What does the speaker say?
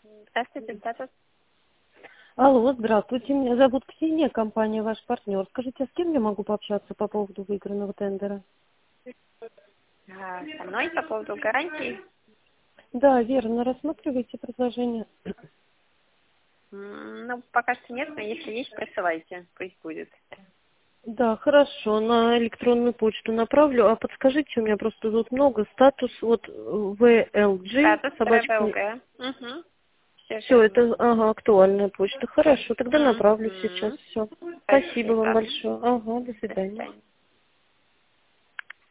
Здравствуйте, статус. Алло, здравствуйте, меня зовут Ксения, компания «Ваш партнер». Скажите, а с кем я могу пообщаться по поводу выигранного тендера? Со мной по поводу гарантий. Да, верно, рассматривайте предложение. Ну, пока что нет, но если есть, присылайте, пусть будет. Да, хорошо, на электронную почту направлю. А подскажите, у меня просто тут много, статус вот VLG, Статус собачка. ТРВЛГ. Угу. Все Все, верно. это, ага, актуальная почта. Хорошо, тогда направлю сейчас Угу. все. Спасибо вам Спасибо. большое. Ага, до До свидания. свидания.